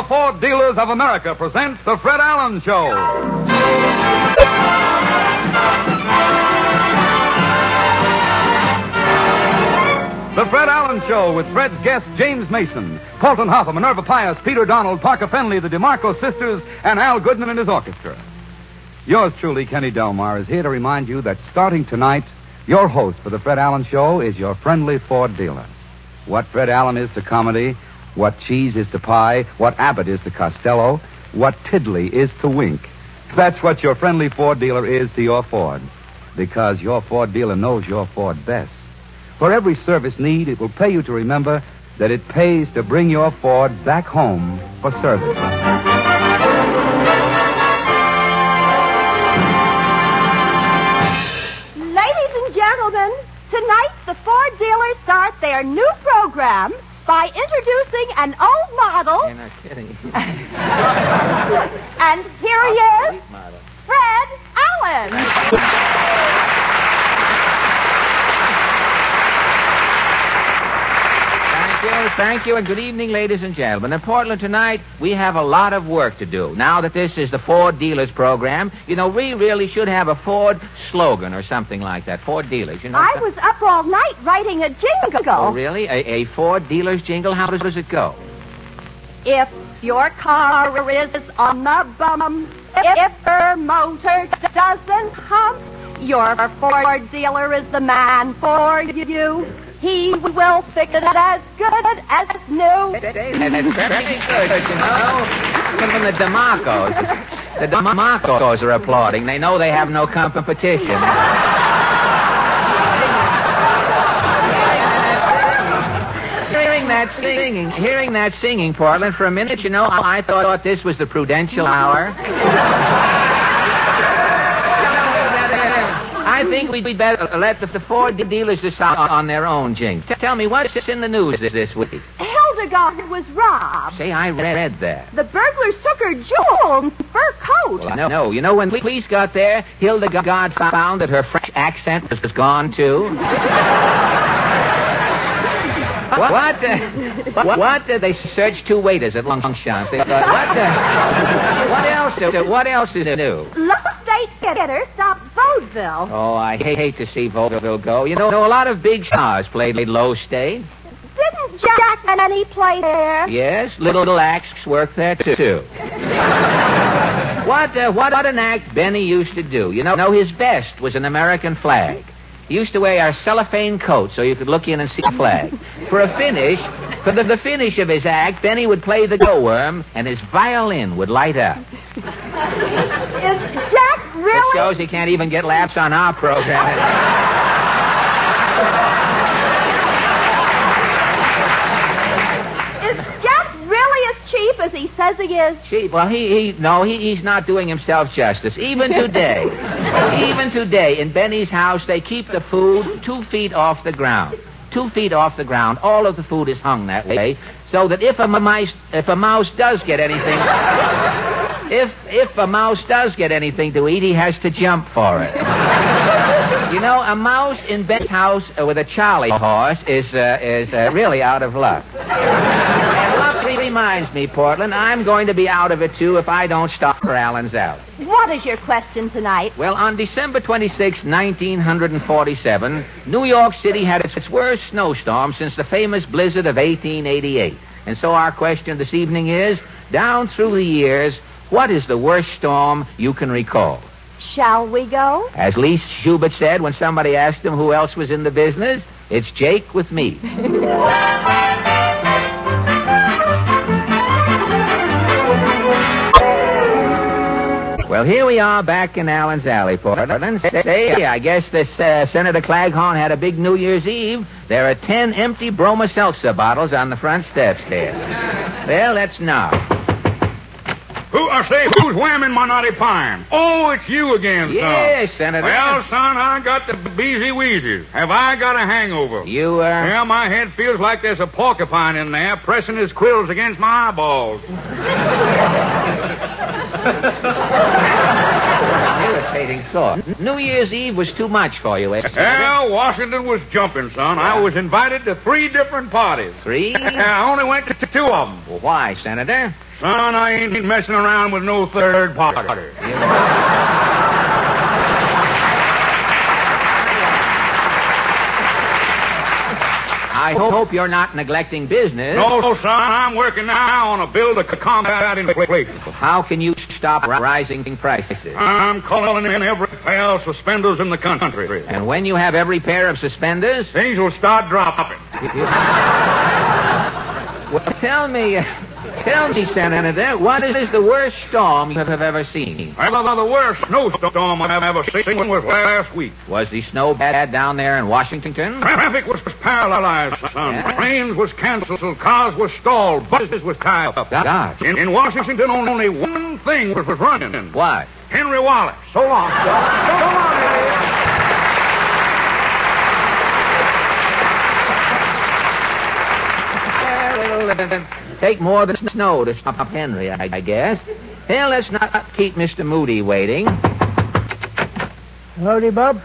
Ford Dealers of America presents The Fred Allen Show. The Fred Allen Show with Fred's guests James Mason, Paulton Hoffman, Minerva Pius, Peter Donald, Parker Fenley, the DeMarco sisters, and Al Goodman and his orchestra. Yours truly, Kenny Delmar, is here to remind you that starting tonight, your host for The Fred Allen Show is your friendly Ford dealer. What Fred Allen is to comedy, what cheese is to pie, what Abbott is to Costello, what Tiddly is to Wink. That's what your friendly Ford dealer is to your Ford. Because your Ford dealer knows your Ford best. For every service need, it will pay you to remember that it pays to bring your Ford back home for service. Ladies and gentlemen, tonight the Ford dealers start their new program by introducing an old model. You're not kidding. And here he is, Fred Allen. Thank you, and good evening, ladies and gentlemen. In Portland tonight, we have a lot of work to do. Now that this is the Ford Dealers program, we really should have a Ford slogan or something like that. Ford Dealers, I was up all night writing a jingle. Oh, really? A Ford Dealers jingle? How does it go? If your car is on the bum, if her motor doesn't hum, your Ford dealer is the man for you. He will fix it as good as new. That's very good, Even from the DeMarcos. The DeMarcos are applauding. They know they have no competition. Hearing that singing, Portland, for a minute, I thought this was the Prudential Hour. I think we'd better let the Ford dealers decide on their own jinx. Tell me, what's in the news this week? Hildegard was robbed. Say, I read that. The burglars took her jewel and fur coat. Well, no. When police got there, Hildegard found that her French accent was gone, too. What? They searched two waiters at Longchamp. They thought, what else is new? Local State Theater stopped vaudeville. Oh, I hate to see vaudeville go. A lot of big stars played Low State. Didn't Jack Benny play there? Yes, little acts worked there, too. What an act Benny used to do. His best was an American flag. He used to wear a cellophane coat so you could look in and see the flag. For the finish of his act, Benny would play the go-worm, and his violin would light up. Is Jack really? That shows he can't even get laughs on our program. Is Jack really as cheap as he says he is? Cheap? Well, he's not doing himself justice. Even today, in Benny's house, they keep the food 2 feet off the ground. 2 feet off the ground. All of the food is hung that way, so that if a mouse does get anything, if a mouse does get anything to eat, he has to jump for it. A mouse in Ben's house with a Charlie horse is really out of luck. And luck reminds me, Portland, I'm going to be out of it, too, if I don't stop for Allen's Alley. What is your question tonight? Well, on December 26, 1947, New York City had its worst snowstorm since the famous blizzard of 1888. And so our question this evening is, down through the years, what is the worst storm you can recall? Shall we go? As Lee Schubert said when somebody asked him who else was in the business, it's Jake with me. Well, here we are back in Allen's Alley, Portland. Say, I guess this Senator Claghorn had a big New Year's Eve. There are 10 empty Broma Seltzer bottles on the front steps here. Well, let's knock. Who's whamming my naughty pine? Oh, it's you again, son. Yes, Senator. Well, son, I got the beezy wheezies. Have I got a hangover? You, Yeah, my head feels like there's a porcupine in there pressing his quills against my eyeballs. irritating thought. New Year's Eve was too much for you, eh? Well, Washington was jumping, son. I was invited to 3 different parties. 3? I only went to 2 of them. Well, why, Senator? Son, I ain't messing around with no third party. I hope you're not neglecting business. No, son, I'm working now on a bill to combat inflation. How can you stop rising prices? I'm calling in every pair of suspenders in the country. And when you have every pair of suspenders? Things will start dropping. Well, tell me, Senator, what is the worst storm you have ever seen? Well, the worst snowstorm I've ever seen was last week. Was the snow bad down there in Washington? Traffic was paralyzed, son. Yeah? Trains was canceled, cars was stalled, buses was tied up. Gosh. In Washington, only one thing was running. What? Henry Wallace. So long, son. So long, Henry. It'll take more than snow to stop Henry, I guess. Well, let's not keep Mr. Moody waiting. Howdy, Bob.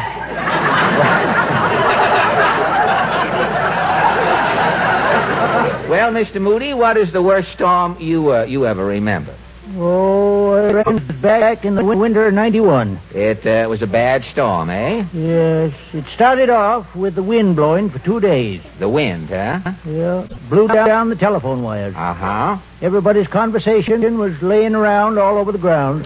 Well, Mr. Moody, what is the worst storm you ever remember? Oh, I reckon it's back in the winter of 91. It was a bad storm, eh? Yes, it started off with the wind blowing for 2 days. The wind, huh? Yeah, blew down the telephone wires. Uh-huh. Everybody's conversation was laying around all over the ground.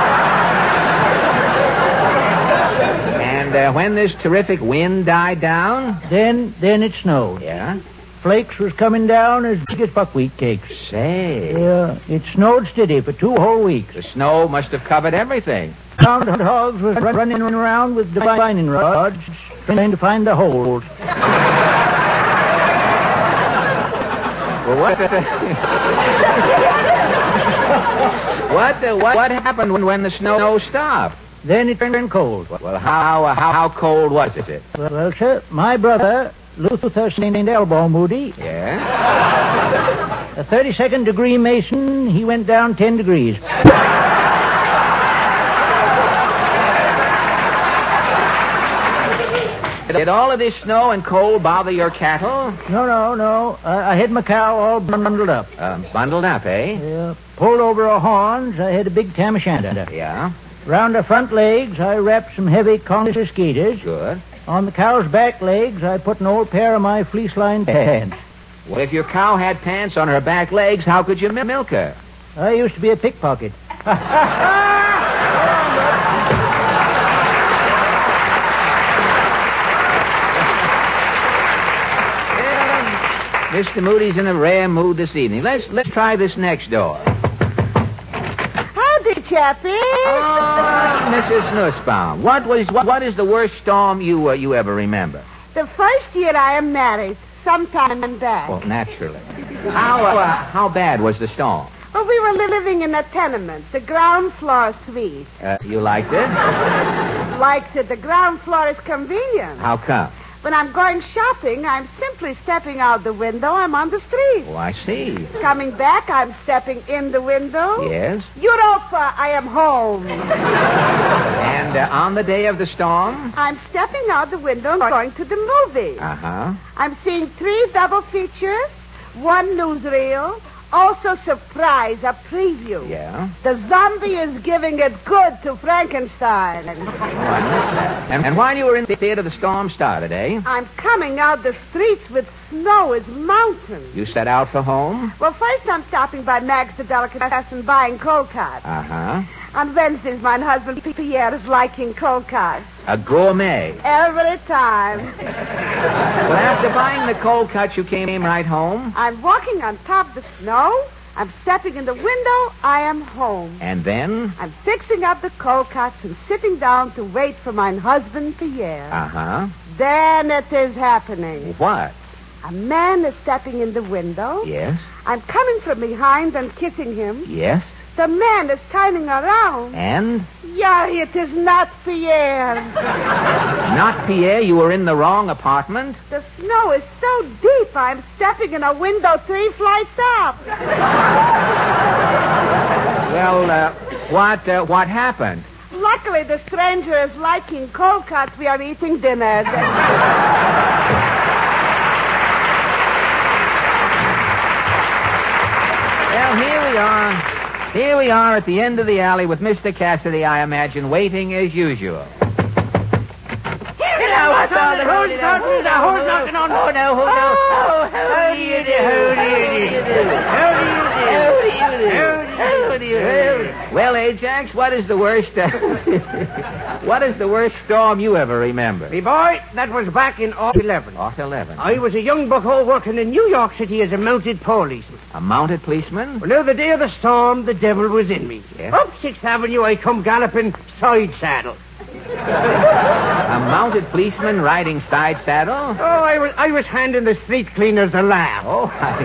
And when this terrific wind died down? Then it snowed. Yeah? Flakes was coming down as big as buckwheat cakes. Say. Yeah, it snowed steady for 2 whole weeks. The snow must have covered everything. Groundhogs was running around with divining rods, trying to find the holes. Well, what happened when the snow stopped? Then it turned cold. Well, how cold was it? Well, sir, my brother, Luther St. Elbow Moody, Yeah? a 32nd degree Mason, he went down 10 degrees. Did all of this snow and cold bother your cattle? No. I had my cow all bundled up. Bundled up, eh? Yeah. Pulled over her horns, I had a big tam o' shanter. Yeah? Round her front legs, I wrapped some heavy conus gaiters. Good. On the cow's back legs, I put an old pair of my fleece-lined pants. Well, if your cow had pants on her back legs, how could you milk her? I used to be a pickpocket. Mr. Moody's in a rare mood this evening. Let's try this next door. Howdy, Chappie. Oh, Mrs. Nussbaum, what is the worst storm you ever remember? The first year I am married, sometime back. Well, naturally. How bad was the storm? Well, we were living in a tenement, the ground floor suite. You liked it? Liked it. The ground floor is convenient. How come? When I'm going shopping, I'm simply stepping out the window. I'm on the street. Oh, I see. Coming back, I'm stepping in the window. Yes? Europa, I am home. And on the day of the storm? I'm stepping out the window and going to the movie. Uh-huh. I'm seeing 3 double features, 1 newsreel, also surprise, a preview. Yeah? The zombie is giving it good to Frankenstein. Oh, I missed that. And while you were in the theater, the storm started, eh? I'm coming out the streets with snow as mountains. You set out for home? Well, first I'm stopping by Mag's the Delicatessen buying cold cuts. Uh-huh. On Wednesdays, my husband Pierre is liking cold cuts. A gourmet. Every time. Well, after buying the cold cuts, you came right home? I'm walking on top of the snow. I'm stepping in the window. I am home. And then? I'm fixing up the cold cuts and sitting down to wait for my husband Pierre. Uh-huh. Then it is happening. What? A man is stepping in the window. Yes? I'm coming from behind and kissing him. Yes? The man is turning around. And? Yeah, it is not Pierre. Not Pierre? You were in the wrong apartment? The snow is so deep, I'm stepping in a window 3 flights up. Well, what happened? Luckily, the stranger is liking cold cuts. We are eating dinner. Well, here we are. Here we are at the end of the alley with Mr. Cassidy, I imagine, waiting as usual. Hello, what's all the who's knocking on? Oh, no, who knows? Oh, how do you do? Well, Ajax, what is the worst storm you ever remember? Me boy, that was back in Off 11. Off 11. I was a young bucko working in New York City as a mounted policeman. A mounted policeman? Well, now, the day of the storm, the devil was in me. Yes? Up 6th Avenue, I come galloping side saddle. A mounted policeman riding side saddle? Oh, I was handing the street cleaners a laugh. Oh, I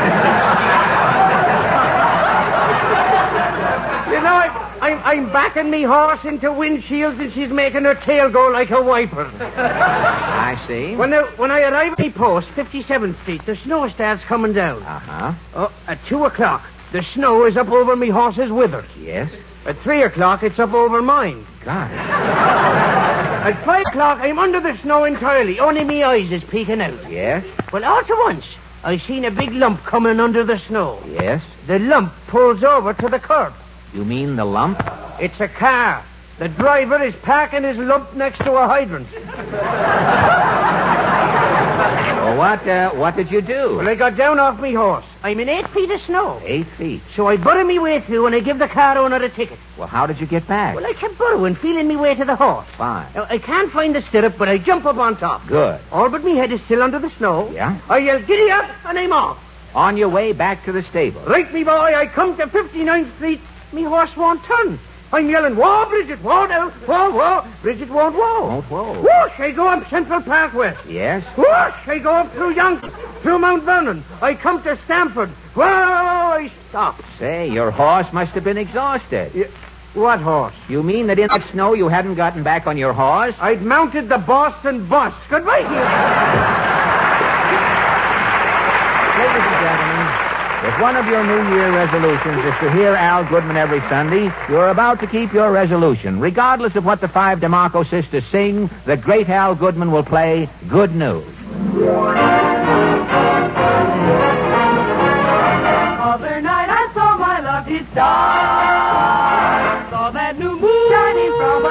see. You know, I'm backing me horse into windshields and she's making her tail go like a wiper. I see. When I arrive at the post, 57th Street, the snow starts coming down. Uh-huh. Oh, at 2 o'clock, the snow is up over me horse's withers. Yes? At 3 o'clock, it's up over mine. God. At 5 o'clock, I'm under the snow entirely. Only me eyes is peeking out. Yes? Well, all at once, I seen a big lump coming under the snow. Yes? The lump pulls over to the curb. You mean the lump? It's a car. The driver is parking his lump next to a hydrant. Well, what did you do? Well, I got down off me horse. I'm in 8 feet of snow. 8 feet. So I butter me way through and I give the car owner a ticket. Well, how did you get back? Well, I kept burrowing, feeling me way to the horse. Fine. Now, I can't find the stirrup, but I jump up on top. Good. All but me head is still under the snow. Yeah? I yell, giddy up, and I'm off. On your way back to the stable. Right, me boy, I come to 59th Street. Me horse won't turn. I'm yelling, whoa, Bridget, whoa now, whoa, whoa. Bridget won't whoa. Won't whoa. Whoosh, I go up Central Park West. Yes? Whoosh, I go up through Yonkers, through Mount Vernon. I come to Stamford. Whoa, I stop. Say, your horse must have been exhausted. What horse? You mean that in that snow you hadn't gotten back on your horse? I'd mounted the Boston Bus. Goodbye, here. Ladies and gentlemen, if one of your New Year resolutions is to hear Al Goodman every Sunday, you're about to keep your resolution. Regardless of what the 5 DeMarco sisters sing, the great Al Goodman will play Good News. Other night I saw my lucky star. Saw that new moon shining from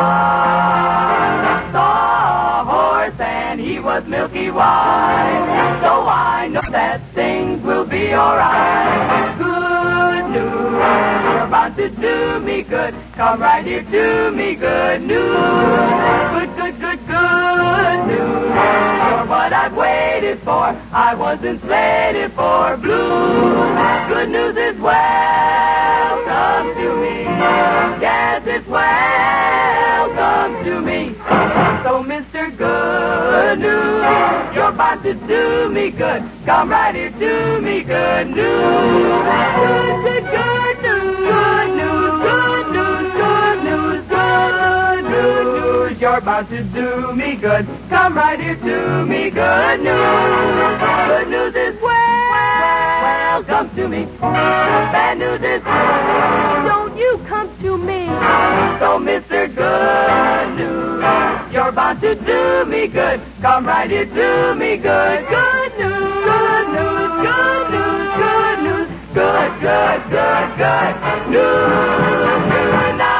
afar. Saw a horse and he was milky white. So I know that things will be alright. Good news, you're about to do me good. Come right here to me, good news. Good, good, good, good news. You're what I've waited for. I wasn't slated for blues. Good news is welcome to me. Yes, it's welcome to me. So, Mr. Good News, you're about to do me good. Come right here to me, good news. Good, good, good news. Good news, good news, good news, good news. You're about to do me good. Come right here to me, good news. Good news is welcome to me. Bad news is don't you come to me. So, Mr. Good News, you're about to do me good. Come right here to me, good. Good news, good news, good news, good news. Good, good, good, good news tonight.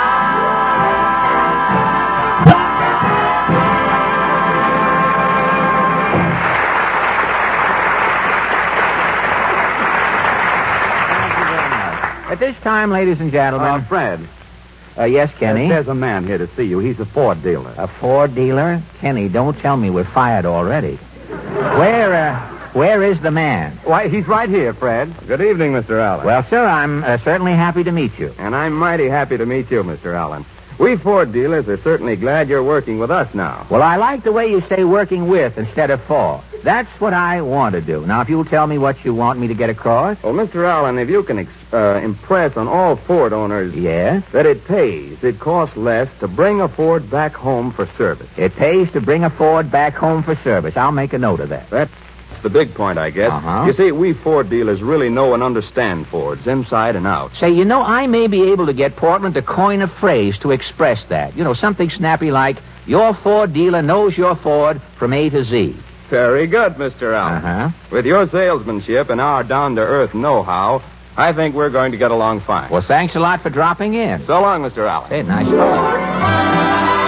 At this time, ladies and gentlemen... Fred. Yes, Kenny? There's a man here to see you. He's a Ford dealer. A Ford dealer? Kenny, don't tell me we're fired already. Where is the man? Why, he's right here, Fred. Good evening, Mr. Allen. Well, sir, I'm certainly happy to meet you. And I'm mighty happy to meet you, Mr. Allen. We Ford dealers are certainly glad you're working with us now. Well, I like the way you say working with instead of for. That's what I want to do. Now, if you'll tell me what you want me to get across. Well, Mr. Allen, if you can impress on all Ford owners... Yes? That it costs less to bring a Ford back home for service. It pays to bring a Ford back home for service. I'll make a note of that. That's the big point, I guess. Uh-huh. You see, we Ford dealers really know and understand Fords, inside and out. Say, I may be able to get Portland to coin a phrase to express that. Something snappy like, your Ford dealer knows your Ford from A to Z. Very good, Mr. Allen. Uh-huh. With your salesmanship and our down-to-earth know-how, I think we're going to get along fine. Well, thanks a lot for dropping in. So long, Mr. Allen. Hey, nice talking.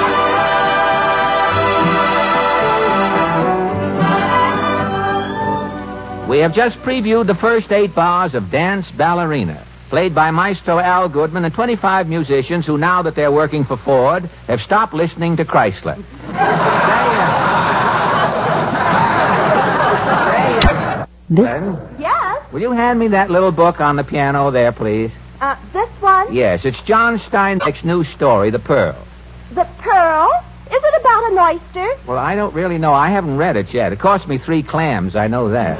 We have just previewed the first 8 bars of Dance Ballerina, played by Maestro Al Goodman and 25 musicians who, now that they're working for Ford, have stopped listening to Chrysler. Yes? Will you hand me that little book on the piano there, please? This one? Yes, it's John Steinbeck's new story, The Pearl. The Pearl? Is it about an oyster? Well, I don't really know. I haven't read it yet. It cost me 3 clams, I know that.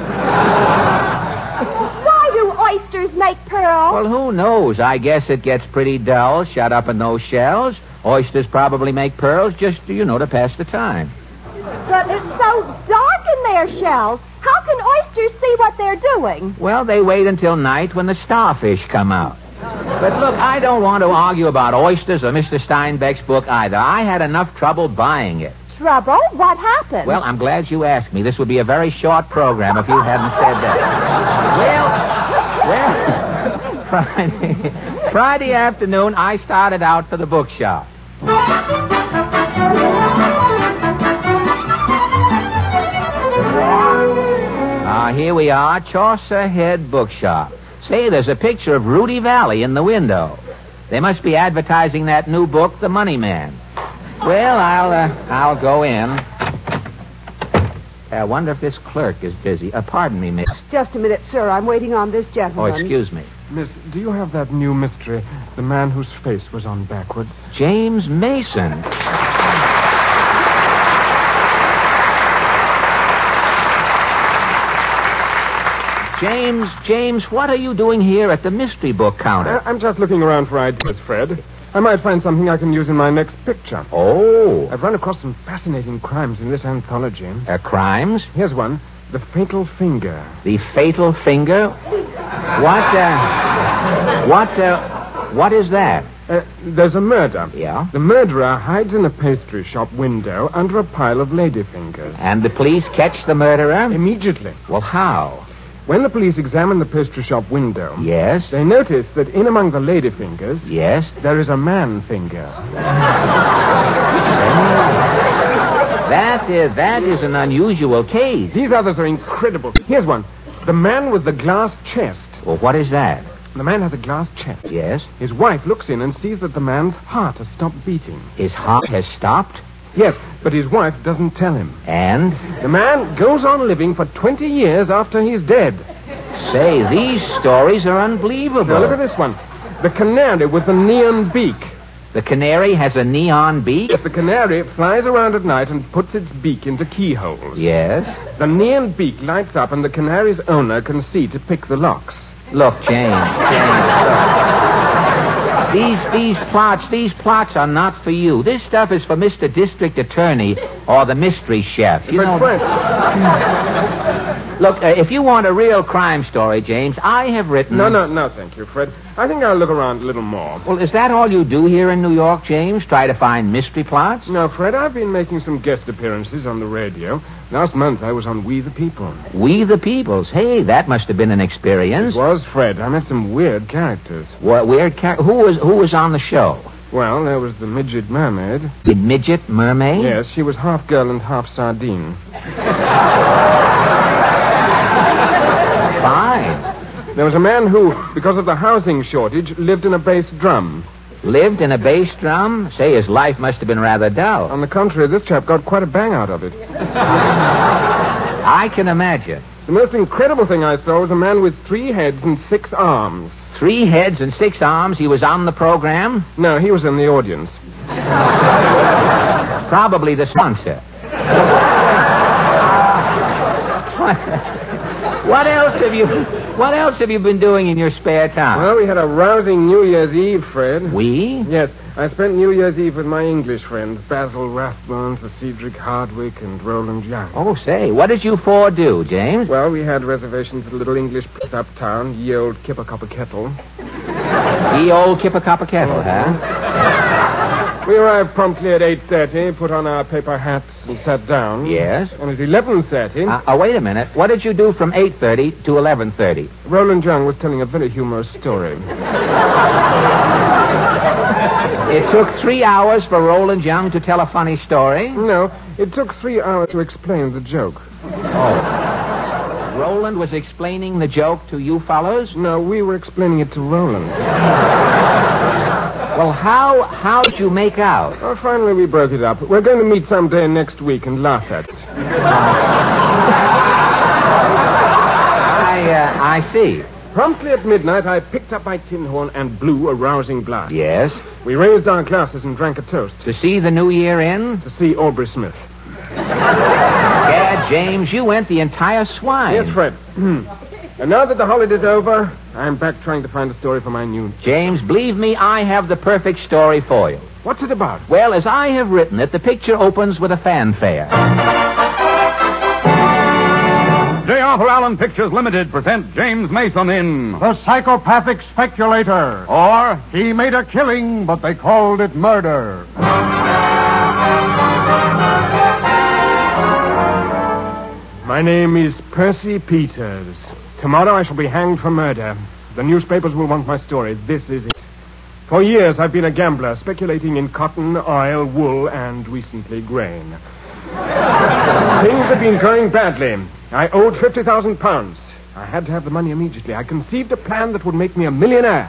Why do oysters make pearls? Well, who knows? I guess it gets pretty dull, shut up in those shells. Oysters probably make pearls just, to pass the time. But it's so dark in their shells. How can oysters see what they're doing? Well, they wait until night when the starfish come out. But look, I don't want to argue about oysters or Mr. Steinbeck's book either. I had enough trouble buying it. Trouble? What happened? Well, I'm glad you asked me. This would be a very short program if you hadn't said that. Well, Friday afternoon, I started out for the bookshop. Here we are, Chaucer Head Bookshop. Say, there's a picture of Rudy Valley in the window. They must be advertising that new book, The Money Man. Well, I'll go in. I wonder if this clerk is busy. Pardon me, miss. Just a minute, sir. I'm waiting on this gentleman. Oh, excuse me. Miss, do you have that new mystery, The Man Whose Face Was On Backwards? James Mason. James, what are you doing here at the mystery book counter? I'm just looking around for ideas, Fred. I might find something I can use in my next picture. Oh. I've run across some fascinating crimes in this anthology. Crimes? Here's one. The Fatal Finger. The Fatal Finger? What is that? There's a murder. Yeah? The murderer hides in a pastry shop window under a pile of ladyfingers. And the police catch the murderer? Immediately. Well, how? When the police examine the pastry shop window... Yes? They notice that in among the ladyfingers... Yes? There is a man finger. That is an unusual case. These others are incredible. Here's one. The man with the glass chest. Well, what is that? The man has a glass chest. Yes? His wife looks in and sees that the man's heart has stopped beating. His heart has stopped? Yes, but his wife doesn't tell him. And? The man goes on living for 20 years after he's dead. Say, these stories are unbelievable. Now, look at this one. The canary with the neon beak. The canary has a neon beak? Yes, the canary flies around at night and puts its beak into keyholes. Yes? The neon beak lights up and the canary's owner can see to pick the locks. Look, James, look. These plots are not for you. This stuff is for Mr. District Attorney or the mystery chef. You know. Look, if you want a real crime story, James, I have written... No, thank you, Fred. I think I'll look around a little more. Well, is that all you do here in New York, James? Try to find mystery plots? No, Fred, I've been making some guest appearances on the radio. Last month I was on We the People. We the Peoples? Hey, that must have been an experience. It was, Fred. I met some weird characters. What weird characters? Who was on the show? Well, there was the midget mermaid. The midget mermaid? Yes, she was half girl and half sardine. Fine. There was a man who, because of the housing shortage, lived in a bass drum. Lived in a bass drum? Say, his life must have been rather dull. On the contrary, this chap got quite a bang out of it. I can imagine. The most incredible thing I saw was a man with 3 heads and 6 arms. 3 heads and 6 arms? He was on the program? No, he was in the audience. Probably the sponsor. What else have you been doing in your spare time? Well, we had a rousing New Year's Eve, Fred. We? Yes, I spent New Year's Eve with my English friends, Basil Rathbone, Sir Cedric Hardwick, and Roland Young. Oh, say, what did you four do, James? Well, we had reservations at a little English place uptown, ye old Kipper-Copper-Kettle. Ye old Kipper-Copper-Kettle, huh? We arrived promptly at 8:30, put on our paper hats, and sat down. Yes? And at 11:30... wait a minute. What did you do from 8:30 to 11:30? Roland Young was telling a very humorous story. It took 3 hours for Roland Young to tell a funny story? No, it took 3 hours to explain the joke. Oh. Roland was explaining the joke to you fellows? No, we were explaining it to Roland. Well, how did you make out? Well, finally we broke it up. We're going to meet someday next week and laugh at it. I see. Promptly at midnight, I picked up my tin horn and blew a rousing blast. Yes? We raised our glasses and drank a toast. To see the new year in? To see Aubrey Smith. Yeah, James, you went the entire swine. Yes, Fred. And now that the holiday's over, I'm back trying to find a story for my new... James, believe me, I have the perfect story for you. What's it about? Well, as I have written it, the picture opens with a fanfare. J. Arthur Allen Pictures Limited present James Mason in The Psychopathic Speculator. Or He Made a Killing, but they called it murder. My name is Percy Peters. Tomorrow I shall be hanged for murder. The newspapers will want my story. This is it. For years I've been a gambler, speculating in cotton, oil, wool, and recently grain. Things have been going badly. I owed £50,000. I had to have the money immediately. I conceived a plan that would make me a millionaire.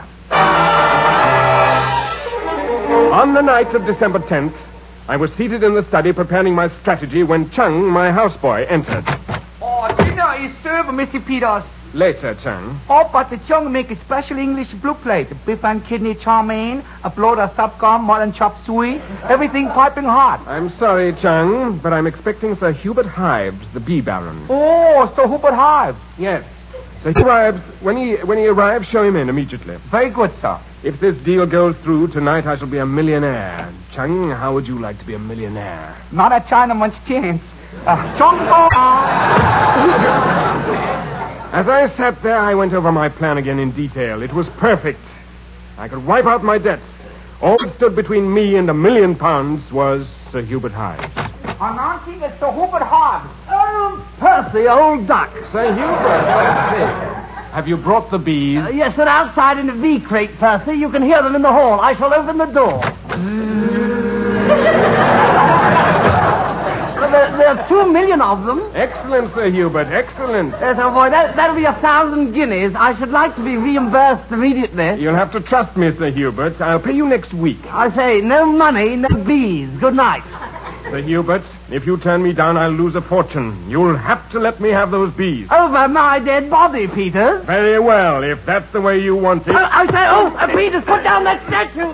On the night of December 10th, I was seated in the study preparing my strategy when Chung, my houseboy, entered. Oh, dinner is served, Mr. Peters. Later, Chung. Oh, but the Chung make a special English blue plate. Beef and kidney chow mein, a bloater of subcom, mutton chop suey, everything piping hot. I'm sorry, Chung, but I'm expecting Sir Hubert Hives, the bee baron. Oh, Sir Hubert Hives. Yes. So he arrives. When he arrives, show him in immediately. Very good, sir. If this deal goes through, tonight I shall be a millionaire. Chung, how would you like to be a millionaire? Not a Chinaman's chance. Chung. As I sat there, I went over my plan again in detail. It was perfect. I could wipe out my debts. All that stood between me and £1 million was Sir Hubert Hives. Announcing it's Sir Hubert Hives. Oh, Percy, old duck. Sir Hubert, have you brought the bees? Yes, they're outside in the V crate, Percy. You can hear them in the hall. I shall open the door. There are 2 million of them. Excellent, Sir Hubert, excellent. Yes, oh boy, that'll be 1,000 guineas. I should like to be reimbursed immediately. You'll have to trust me, Sir Hubert. I'll pay you next week. I say, no money, no bees. Good night. Sir Hubert, if you turn me down, I'll lose a fortune. You'll have to let me have those bees. Over my dead body, Peters. Very well, if that's the way you want it. Peters, put down that statue.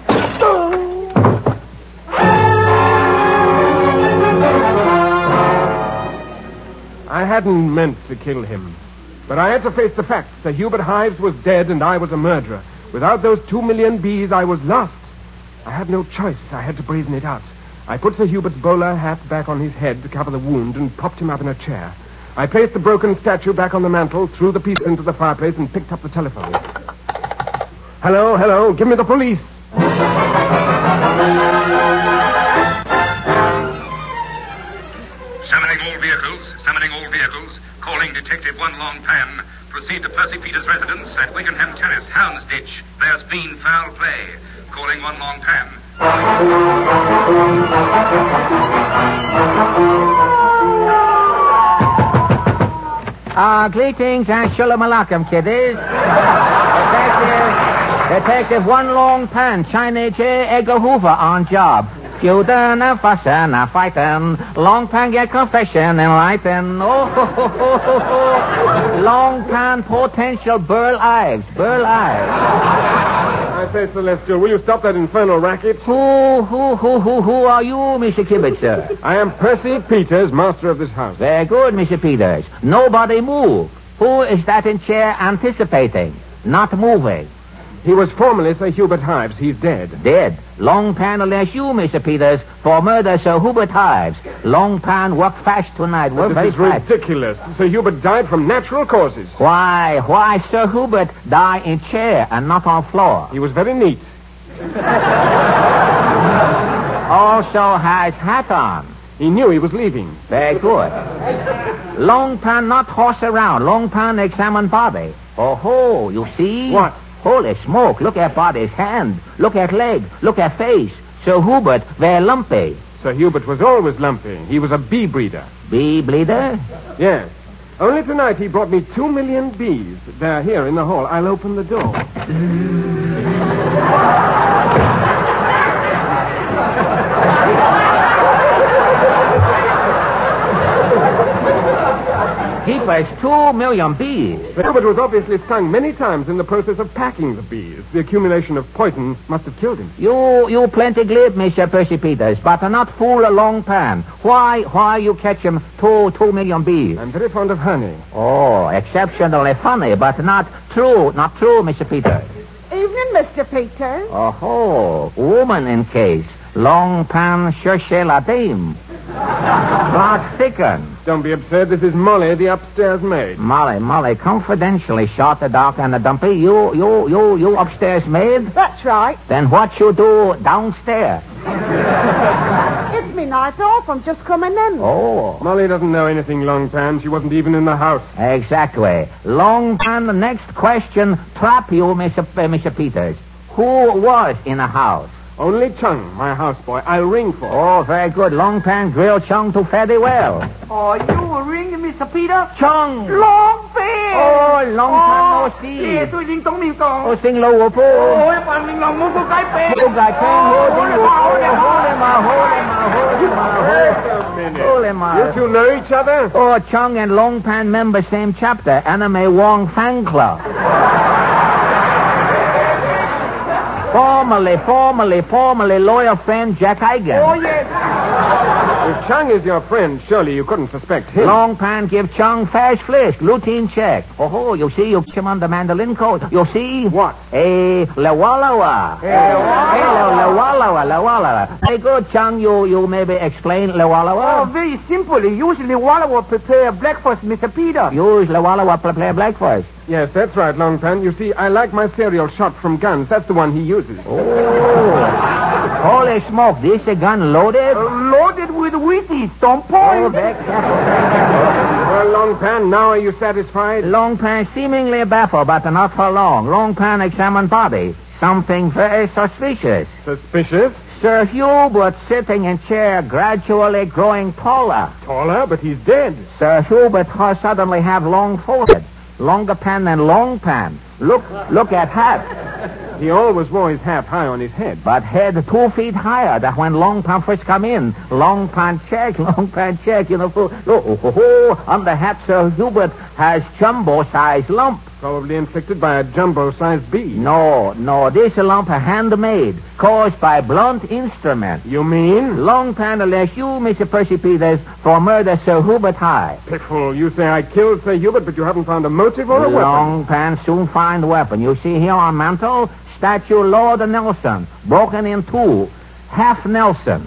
I hadn't meant to kill him. But I had to face the facts. Sir Hubert Hives was dead and I was a murderer. Without those 2 million bees, I was lost. I had no choice. I had to brazen it out. I put Sir Hubert's bowler hat back on his head to cover the wound and propped him up in a chair. I placed the broken statue back on the mantel, threw the piece into the fireplace, and picked up the telephone. Hello, give me the police. Summoning all vehicles. Calling Detective One Long Pan. Proceed to Percy Peters' residence at Wickenham Terrace, Houndsditch. There's been foul play. Calling One Long Pan. Greetings and shalom alaikum, kiddies. Detective One Long Pan, China J. Edgar Hoover on job. Feuding and fussing and fighting. Long Pan get confession and writing. Long Pan potential Burl Ives. I say, Celestial, will you stop that infernal racket? Who are you, Mr. Kibitzer? I am Percy Peters, master of this house. Very good, Mr. Peters. Nobody move. Who is that in chair anticipating, not moving? He was formerly Sir Hubert Hives. He's dead. Dead. Long pan unless you, Mr. Peters, for murder Sir Hubert Hives. Long pan work fast tonight. Work very This is fast. ridiculous. Sir Hubert died from natural causes. Why Sir Hubert die in chair and not on floor? He was very neat. Also has hat on. He knew he was leaving. Very good. Long pan not horse around. Long pan examine body. Oh, you see? What? Holy smoke. Look at body's hand. Look at leg. Look at face. Sir Hubert, very lumpy. Sir Hubert was always lumpy. He was a bee breeder. Bee bleeder? Yes. Only tonight he brought me 2 million bees. They're here in the hall. I'll open the door. Keepers, 2 million bees. Sir Hubert was obviously stung many times in the process of packing the bees. The accumulation of poison must have killed him. You plenty glib, Mr. Percy Peters, but not fool a long pan. Why you catch him 2 million bees? I'm very fond of honey. Oh, exceptionally funny, but not true, Mr. Peters. Evening, Mr. Peters. Oh, woman in case. Long pan cherchez la dame. Plot thicken. Don't be absurd. This is Molly, the upstairs maid. Molly, confidentially shot the doc and the dumpy. You upstairs maid? That's right. Then what you do downstairs? It's me night off. I'm just coming in. Oh. Molly doesn't know anything, Long Pan. She wasn't even in the house. Exactly. Long Pan, the next question trap you, Mr. Peters. Who was in the house? Only Chung, my houseboy. I'll ring for. Oh, very good. Long Pan grill Chung to fairly well. Oh, you were ringing, Mr. Peter? Chung. Long Pan. Oh, long time no see. 謝對應董面講。 Oh, sing low po. Oh, 一份面浪冇個解病。 冇解病，Holy You two know each other? Oh, Chung and Long Pan member same chapter, Anime Wong fan club. Formerly lawyer friend Jack Eigen. Oh, yes. If Chung is your friend, surely you couldn't suspect him. Long Pan give Chung fast flish, routine check. Oh, you see, you put him on the mandolin coat. You see? What? Lewalawa. Lewalawa. Very good, Chung. You maybe explain Lewalawa? Oh, very simply. Usually Walla will prepare breakfast, Mr. Peter. Use Lewalawa prepare breakfast. Yes, that's right, Long Pan. You see, I like my cereal shot from guns. That's the one he uses. Oh. Holy smoke, this a gun loaded? Loaded with Wheaties, don't Oh, point. very careful. Well, Long Pan, now are you satisfied? Long Pan seemingly baffled, but not for long. Long Pan examined body. Something very suspicious. Suspicious? Sir Hubert sitting in chair, gradually growing taller. Taller, but he's dead. Sir Hubert suddenly have long forehead, longer pan than long pan. Look at hat. He always wore his hat high on his head. But head 2 feet higher than when Long Pan first come in. Long Pan check, you know. On the hat, Sir Hubert has jumbo-sized lump. Probably inflicted by a jumbo-sized bee. No, this lump handmade, caused by blunt instrument. You mean? Long Pan unless you, Mr. Percy Peters, for murder Sir Hubert High. Piffle, you say I killed Sir Hubert, but you haven't found a motive or a weapon. Long Pan soon find weapon. You see here on mantle, statue Lord Nelson, broken in two, half Nelson.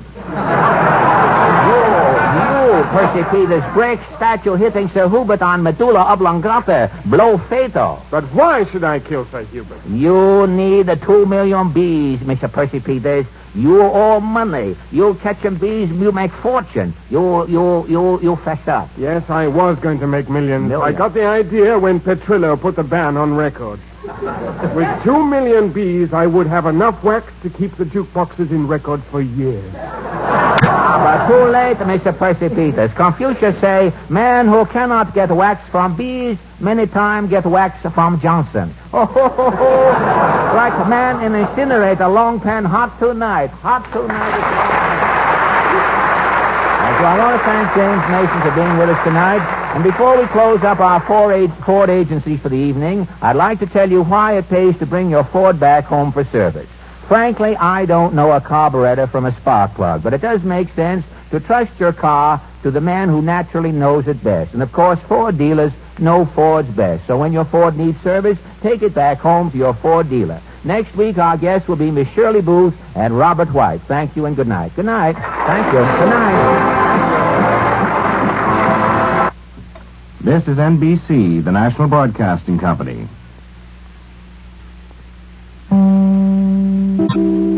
You, Percy Peters, break statue hitting Sir Hubert on medulla oblongata, blow fatal. But why should I kill Sir Hubert? You need 2 million bees, Mr. Percy Peters. You owe money. You catch them bees, you make fortune. You fess up. Yes, I was going to make millions. I got the idea when Petrillo put the ban on records. With 2 million bees, I would have enough wax to keep the jukeboxes in record for years. But too late, Mr. Percy Peters. Confucius say, man who cannot get wax from bees, many times get wax from Johnson. Like a man in incinerator, Long Pan, hot tonight. So I want to thank James Mason for being with us tonight. And before we close up our Ford agencies for the evening, I'd like to tell you why it pays to bring your Ford back home for service. Frankly, I don't know a carburetor from a spark plug, but it does make sense to trust your car to the man who naturally knows it best. And, of course, Ford dealers know Ford's best. So when your Ford needs service, take it back home to your Ford dealer. Next week, our guests will be Miss Shirley Booth and Robert White. Thank you and good night. Good night. Thank you. Good night. This is NBC, the National Broadcasting Company.